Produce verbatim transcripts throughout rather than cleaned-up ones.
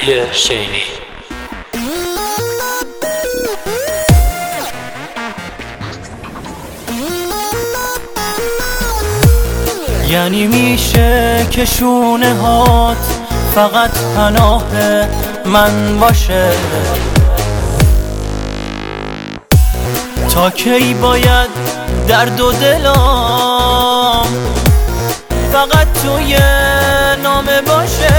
مهدی شینی. یعنی میشه که شونه هات فقط پناه من باشه؟ تا کی باید درد و دلام فقط توی نامه باشه؟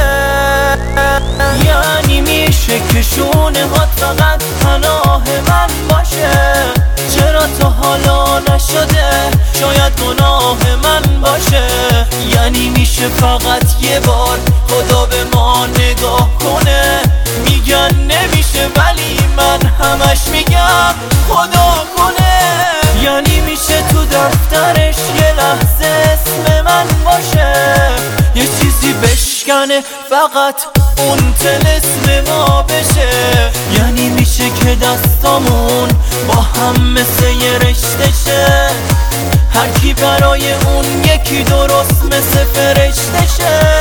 یعنی میشه که شونه هات فقط پناه من باشه؟ چرا تا حالا نشده؟ شاید گناه من باشه. یعنی میشه فقط یه بار خدا به ما نگاه کنه؟ میگن نمیشه ولی من همش میگم خدا کنه. یعنی میشه تو دفترش یه لحظه اسم من باشه؟ یه چیزی بشکنه فقط اون طلسم ما بشه؟ یعنی میشه که دستامون با هم مثل یه رشته شه؟ هر کی برای اون یکی درست مثل فرشته شه؟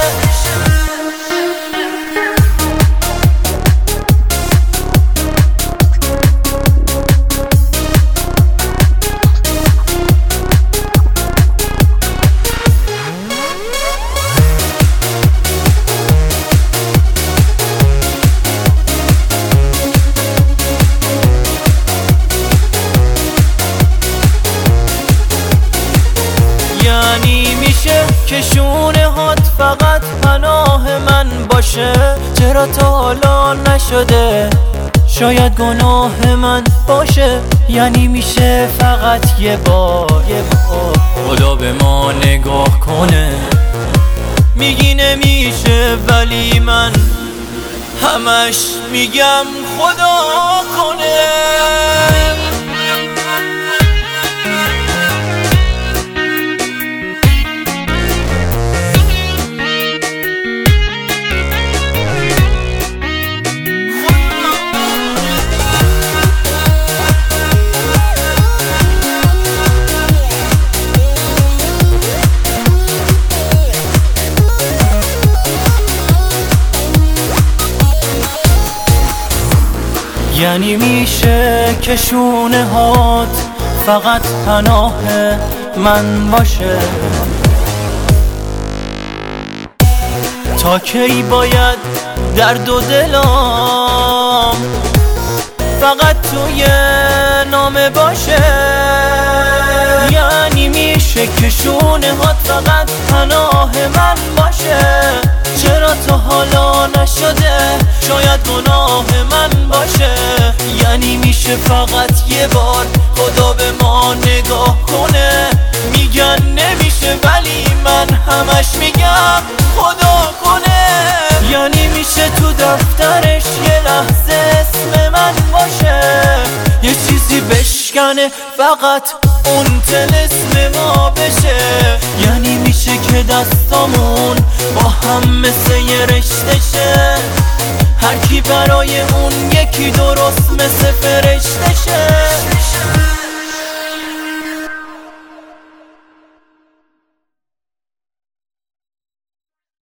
یعنی میشه که شونه هات فقط پناه من باشه؟ چرا تا حالا نشده؟ شاید گناه من باشه. یعنی میشه فقط یه بار یه بار خدا به ما نگاه کنه؟ میگی نمیشه ولی من همش میگم خدا کنه. یعنی میشه که شونه هات فقط پناه من باشه؟ تا کی باید درد و دلام فقط توی نامه باشه؟ یعنی میشه که شونه هات فقط پناه من باشه؟ چرا تا حالا نشده؟ شاید گناه من باشه. یعنی میشه فقط یه بار خدا به ما نگاه کنه؟ میگن نمیشه ولی من همش میگم خدا کنه. یعنی میشه تو دفترش یه لحظه اسم من باشه؟ یه چیزی بشکنه فقط اون طلسم ما بشه؟ یعنی میشه که دستامون با هم مثل یه رشته شه؟ هر کی برای اون یکی درست مثل فرشته شه؟